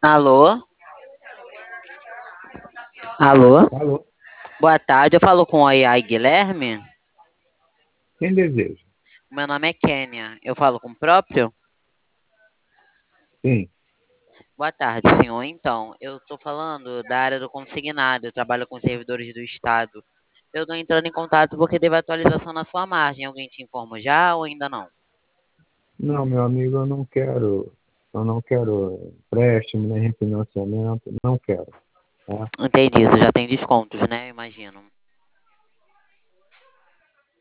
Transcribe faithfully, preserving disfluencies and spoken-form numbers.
Alô? Alô? Alô, Boa tarde, eu falo com o A I Guilherme. quem deseja? Meu nome é Kênia. Eu falo com o próprio? Sim. Boa tarde, senhor. Então, eu estou falando da área do consignado. Eu trabalho com servidores do Estado. Eu estou entrando em contato porque teve atualização na sua margem. Alguém te informou já ou ainda não? Não, meu amigo, eu não quero, eu não quero empréstimo nem refinanciamento, não quero, tá? Entendi, isso já tem descontos, né? Imagino.